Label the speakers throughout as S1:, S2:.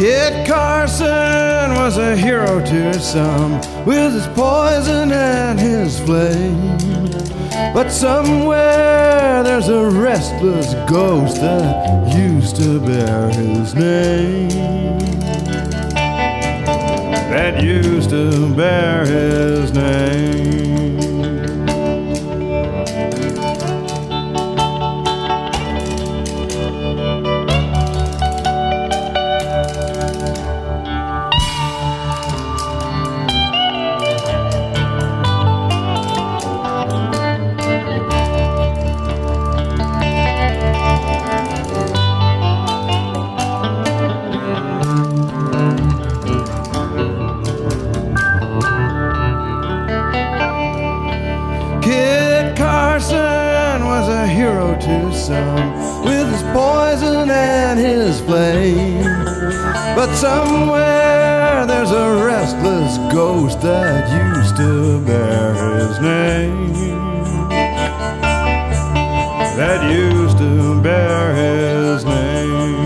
S1: Kit Carson was a hero to some, with his poison and his flame. But somewhere there's a restless ghost that used to bear his name. That used to bear his name. To some, with his poison and his flame. But somewhere there's a restless ghost that used to bear his name. That used to bear his name.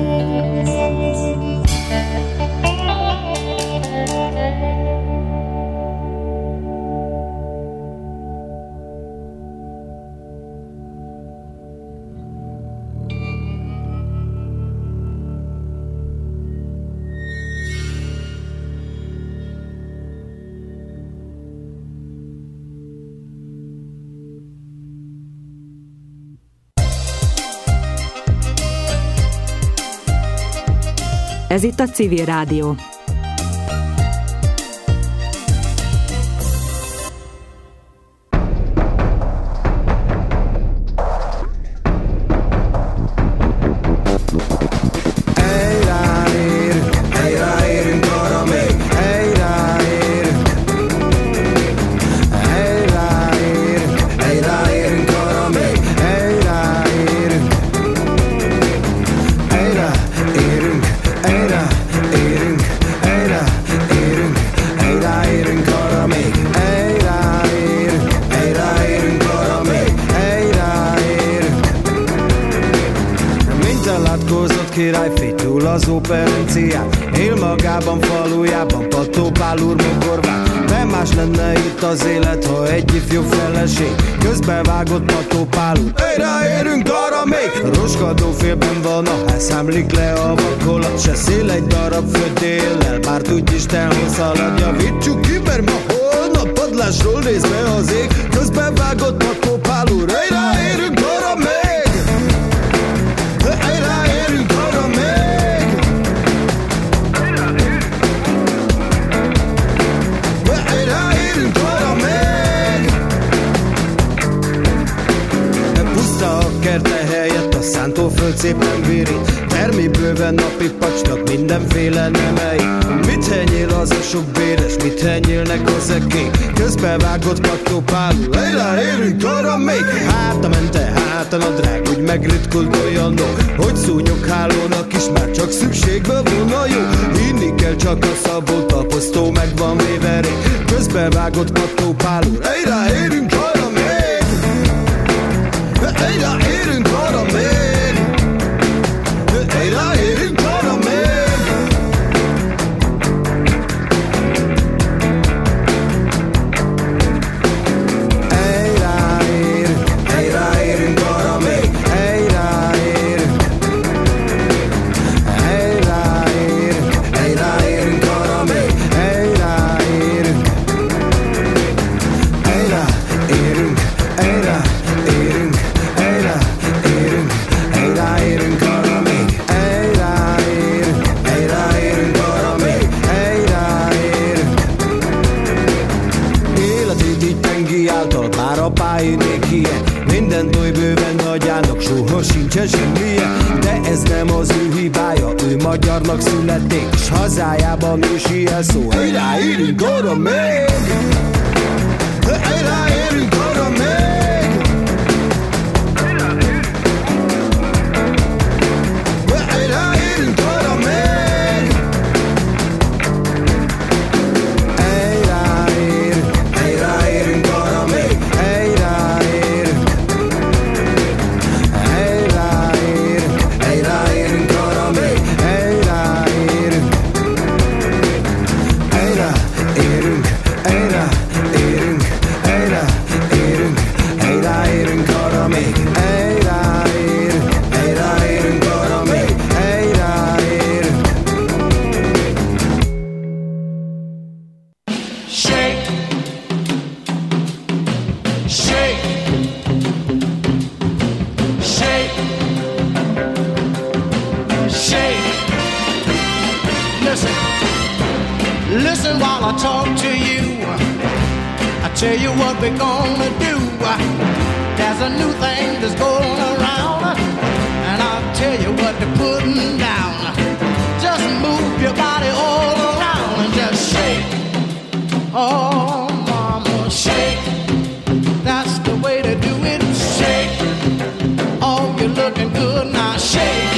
S2: Ez itt a Civil Rádió.
S1: Királyfi túl az operencián, él magában, falujában, Pattópál úr mogorván. De más lenne itt az élet, ha egy ifjú feleség közbevágott Pattópál úr. Ráérünk arra még! Roskadó félben van a ház, számlik le a vakolat, se szél egy darab földéllel, bár tudj Isten, hol szalad. Javítsuk ki, mert ma holnap padlásról néz be az ég, közbevágott Pattópál úr. Ráérünk arra még! Ráérünk arra még! Ráérünk arra még! Puszta a kerte helyett a szántóföld szépen virít, termi bőven napi pacsnak mindenféle nemei. Mit henyél az a sok béres, mit henyélnek a zekék, közbevágott Pattópál úr. Ráérünk arra még! Háta mente, hátan a drág, úgy megritkult olyanok, hogy szúnyoghálónak is már csak szükségbe volna jó. Hinni kell csak a Szabó taposztó, meg van véve rég, közbevágott Pattópál úr. Ráérünk arra még! Ráérünk arra még! Ráérünk arra még! Mindent oly bőven nagyának, soha sincsen semmilyen. De ez nem az ő hibája, ő magyarnak születték, s hazájában ősi jelszó. Ráérünk arra még! Ráérünk arra még! Ráérünk arra még! Ráérünk arra még! Ráérünk arra még!
S2: Listen while I talk to you. I tell you what we're gonna do. There's a new thing that's going around, and I'll tell you what they're putting down. Just move your body all around and just shake. Oh, mama, shake. That's the way to do it. Shake. Oh, you're looking good now. Shake.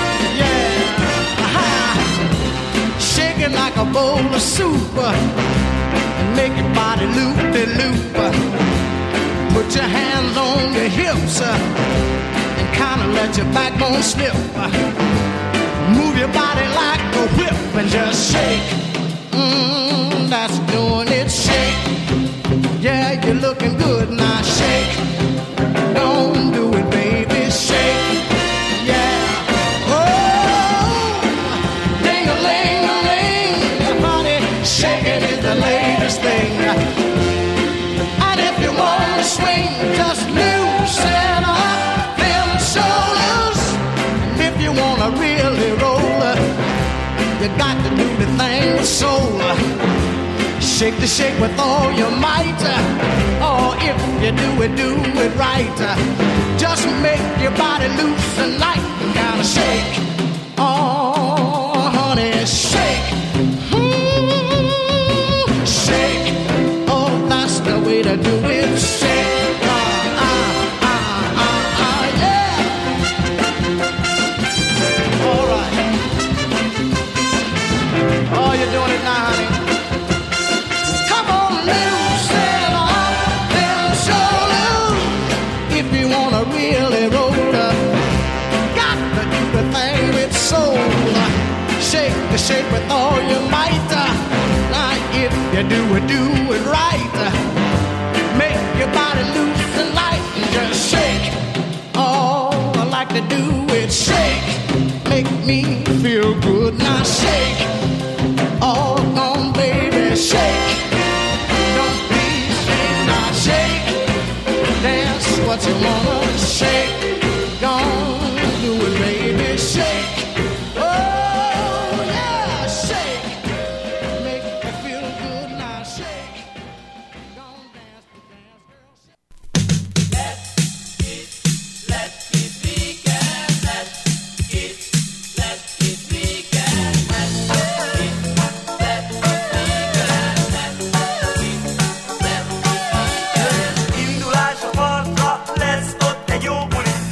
S2: Shaking like a bowl of soup and make your body loop-de-loop. Put your hands on your hips and kind of let your backbone slip. Move your body like a whip and just shake. That's doing it. Shake. Yeah, you're looking good now. Shake. Don't do it, baby. Shake. Yeah. Shaking is the latest thing. And if you want to swing, just loosen up them shoulders. And if you want to really roll, you got to do the thing with soul. Shake the shake with all your might. Or if you do it right. Just make your body loose and light and kind of shake. Oh, honey, shake. Shake, oh, that's the way to do it. Shake, yeah. All right. Oh, you're doing it now, honey. Come on, loosen up them shoulders. If you wanna really roll, got to do the thing with soul. Shake the shake with all your might. If you do it right. Make your body loose and light and just shake. Oh, I like to do it. Shake. Make me feel good. Now shake. Oh, come on, baby, shake. Don't be ashamed. Now shake. Dance what you wanna shake. Gonna do it, baby, shake.
S3: Indulás a partra, lesz ott egy jó buli.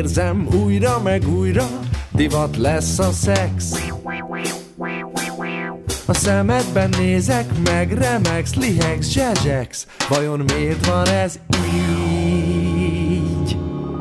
S3: érzem újra meg újra, divat lesz a szex. A szemedben nézek, meg remegsz, lihegsz, zsezsegsz. Vajon miért van ez így?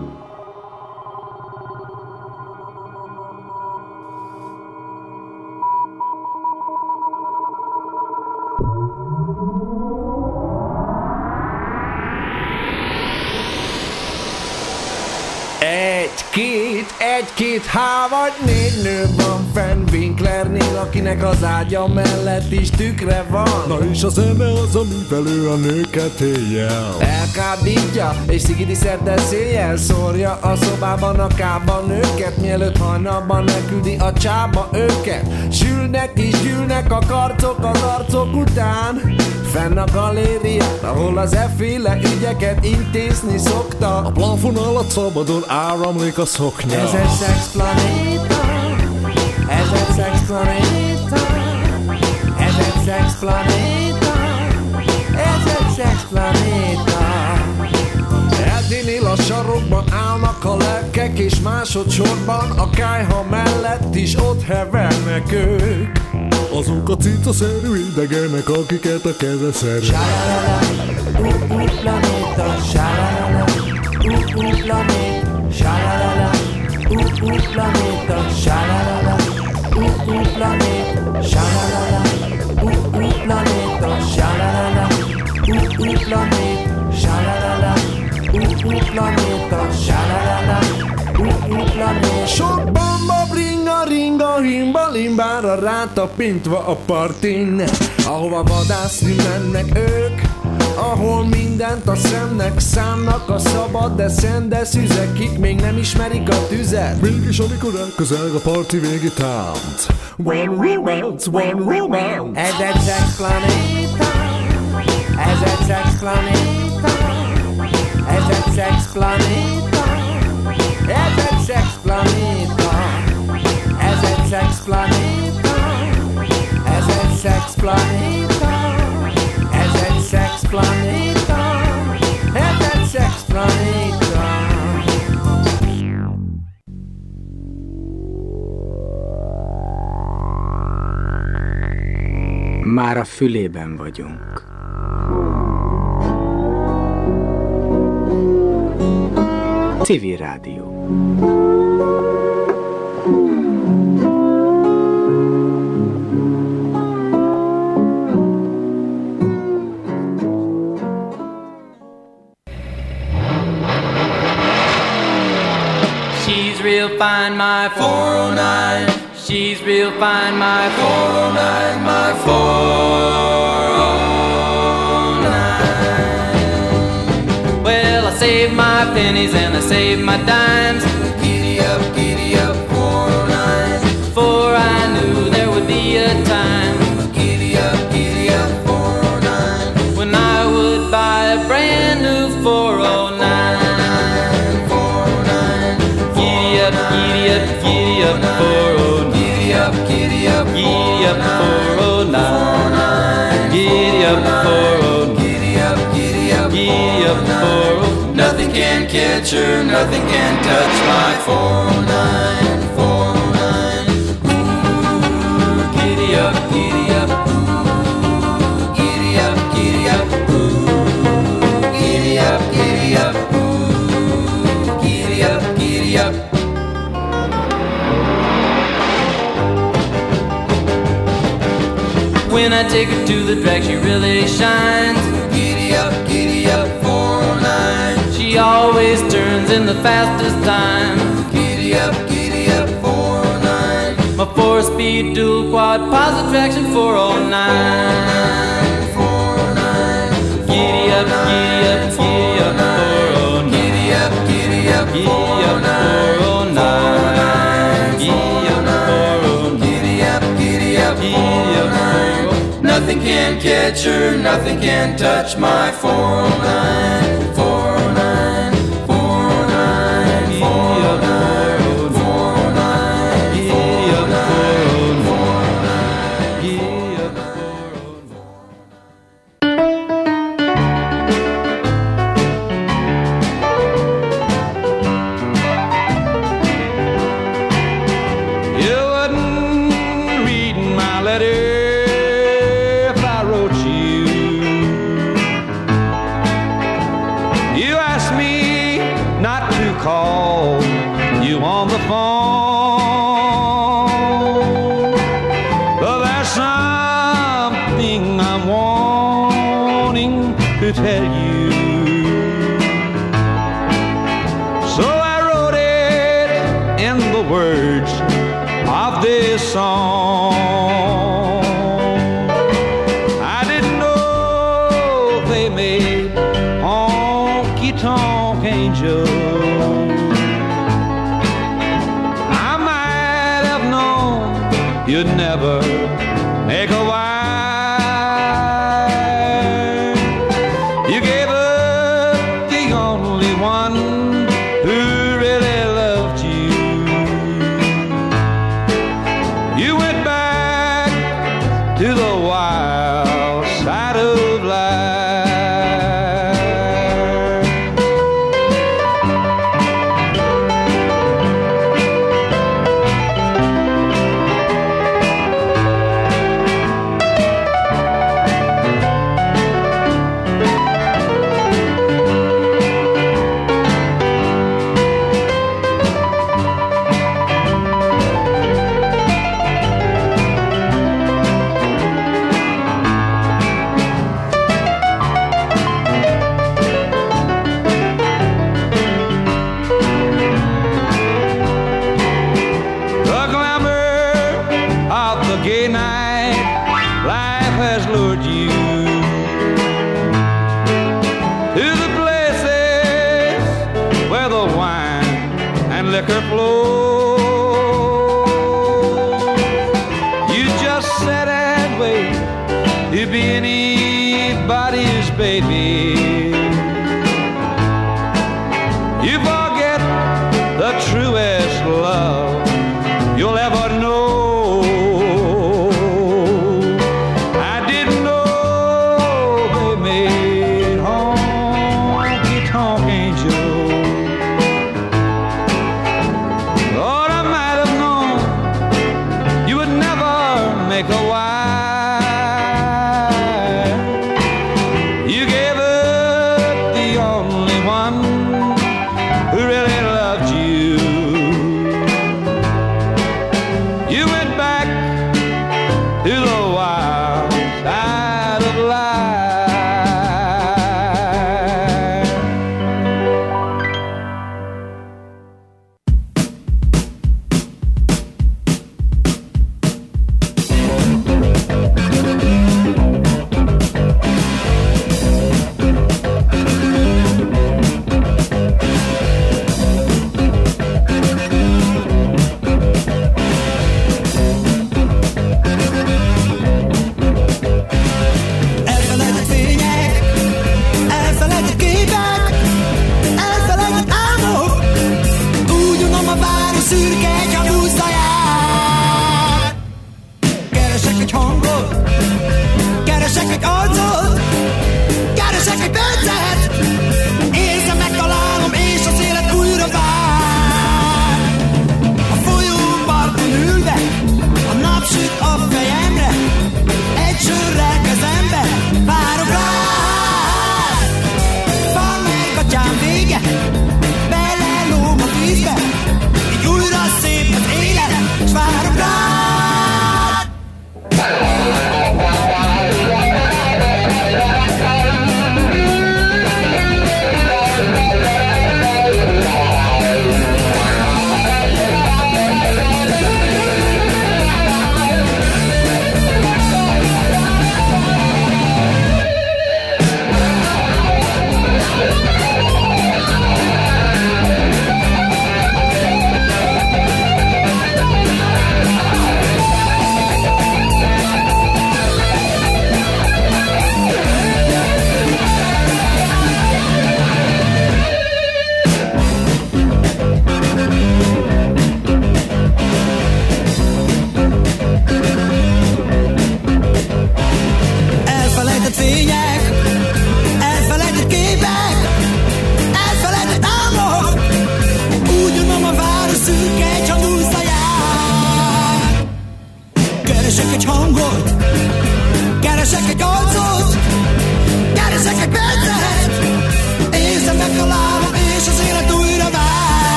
S3: Egy-két, há vagy 4 nő van fenn Winklernél, akinek az ágya mellett is tükre van.
S4: Na és a zene az, amivel ő a nőket éjjel
S3: elkábítja, és szigidi szerte széjjel szórja a szobában a kában őket, mielőtt hajnalban leküldi a csába őket. Sülnek és gyűlnek a karcok az arcok után, fenn a galéria, ahol az efféle ügyeket intézni szokta.
S4: A plafon alatt szabadon áramlik a szoknya.
S3: Ez egy szexplanéta, ez egy szexplanéta, ez egy szexplanéta, ez egy szexplanéta. Eddinél a sarokban állnak a lelkek, és másodszorban a kályha mellett is ott hevernek ők.
S4: Azok a cicaszerű idegenek, akiket a keze szerű.
S3: Sá-la-la-la, planéta, sá-la-la-la, planéta, sá-la-la-la, planéta, sá-la-la-la, planéta, sá-la-la-la, planéta, sá-la-la-la, planéta, sá-la-la-la, planéta, sá-la-la-la, planéta. Sok bamba, bringa, ringa, himba, limbára rátapintva a partin, ahova vadászni mennek ők, ahol mindent a szemnek szánnak a szabad, de szendes üzekig még nem ismerik a tüzet.
S4: Mégis amikor elközel a parti végi tánc, one romance, one romance.
S3: Ez egy szexplanéta, ez egy szexplanéta, ez egy szexplanéta, ez egy szexplanéta, ez egy szexplanéta, ez egy szexplanéta, ez egy szexplanéta, ez egy szexplanéta.
S5: Már a fülében vagyunk. Civil Rádió.
S6: She's real fine, my 409. She's real fine, my 409, my 409. Well, I saved my pennies and I saved my dimes. Giddy up, 409. For I knew there would be a time. Giddy up, 409. When I would buy a brand new 409. 409. Giddy up, 409. Giddy up, 409. Giddy up, 409. Giddy up, 409. Nothing can catch her, nothing can touch my 409. 409. Ooh, giddy up, giddy up. Ooh, giddy up, giddy up. Ooh, giddy up, giddy up. Ooh, giddy up, giddy up. When I take her to the drag, she really shines. Giddy up, 409. She always turns in the fastest time. Giddy up, 409. My 4-speed dual quad positive traction 409. 409. Giddy up, 409. Giddy up, 409. Giddy up, 409. Giddy up, 409. Nothing can catch her, nothing can touch my 409. 409. 409. 409. 409. Giddy up, 409. Giddy up, 409.
S1: to call you on the phone, but there's something I'm wanting to tell you. So I wrote it in the words of this song. I didn't know they made honky-tonk angels. I might have known you'd never make a wife. You gave up the only one who really loved you. You went back to the wild side of life. Gay night life has lured you to the places where the wine and liquor flow. You just sit and wait to be anybody's baby. You forget the truest love you'll ever know. Make a wife. You gave up the only one